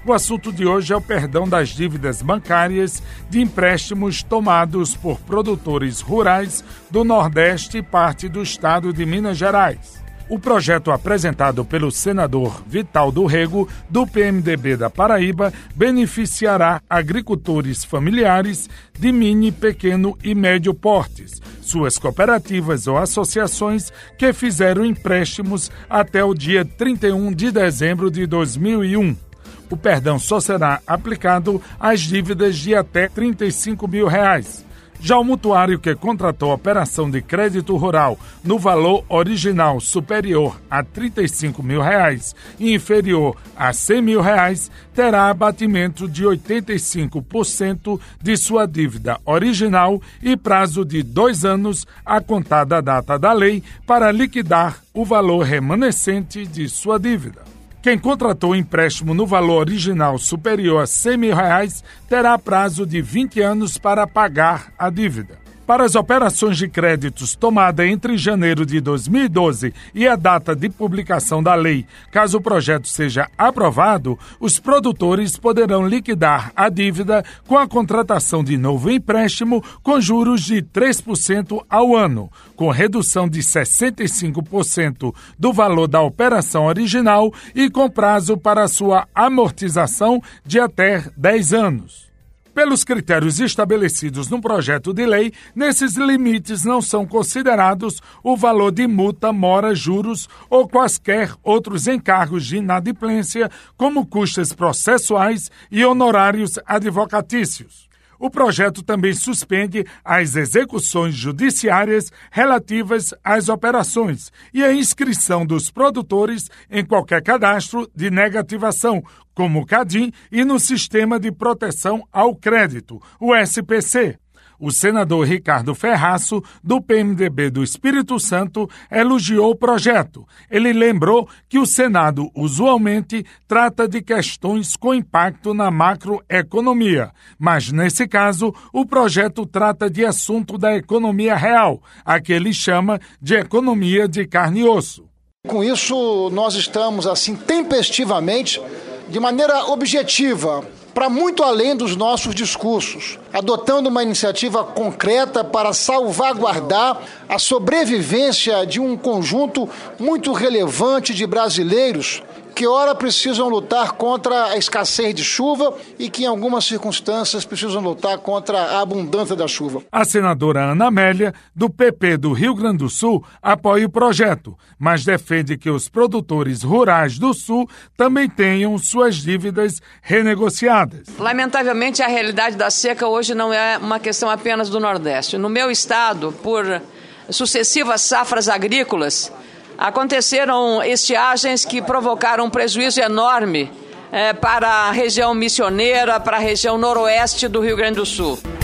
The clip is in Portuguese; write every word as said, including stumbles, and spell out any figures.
O assunto de hoje é o perdão das dívidas bancárias de empréstimos tomados por produtores rurais do Nordeste e parte do estado de Minas Gerais. O projeto apresentado pelo senador Vital do Rego, do P M D B da Paraíba, beneficiará agricultores familiares de mini, pequeno e médio portes, suas cooperativas ou associações que fizeram empréstimos até o dia trinta e um de dezembro de dois mil e um. O perdão só será aplicado às dívidas de até trinta e cinco mil reais. Já o mutuário que contratou a operação de crédito rural no valor original superior a trinta e cinco mil reais e inferior a cem mil reais terá abatimento de oitenta e cinco por cento de sua dívida original e prazo de dois anos a contar da data da lei para liquidar o valor remanescente de sua dívida. Quem contratou empréstimo no valor original superior a cem mil reais terá prazo de vinte anos para pagar a dívida. Para as operações de créditos tomadas entre janeiro de dois mil e doze e a data de publicação da lei, caso o projeto seja aprovado, os produtores poderão liquidar a dívida com a contratação de novo empréstimo com juros de três por cento ao ano, com redução de sessenta e cinco por cento do valor da operação original e com prazo para sua amortização de até dez anos. Pelos critérios estabelecidos no projeto de lei, nesses limites não são considerados o valor de multa, mora, juros ou quaisquer outros encargos de inadimplência, como custas processuais e honorários advocatícios. O projeto também suspende as execuções judiciárias relativas às operações e a inscrição dos produtores em qualquer cadastro de negativação, como o CADIM, e no Sistema de Proteção ao Crédito, o S P C. O senador Ricardo Ferraço, do P M D B do Espírito Santo, elogiou o projeto. Ele lembrou que o Senado usualmente trata de questões com impacto na macroeconomia, mas nesse caso o projeto trata de assunto da economia real, a que ele chama de economia de carne e osso. Com isso, nós estamos, assim, tempestivamente, de maneira objetiva, para muito além dos nossos discursos, adotando uma iniciativa concreta para salvaguardar a sobrevivência de um conjunto muito relevante de brasileiros que ora precisam lutar contra a escassez de chuva e que em algumas circunstâncias precisam lutar contra a abundância da chuva. A senadora Ana Amélia, do P P do Rio Grande do Sul, apoia o projeto, mas defende que os produtores rurais do Sul também tenham suas dívidas renegociadas. Lamentavelmente, a realidade da seca hoje não é uma questão apenas do Nordeste. No meu estado, por sucessivas safras agrícolas, aconteceram estiagens que provocaram um prejuízo enorme é, para a região missioneira, para a região noroeste do Rio Grande do Sul.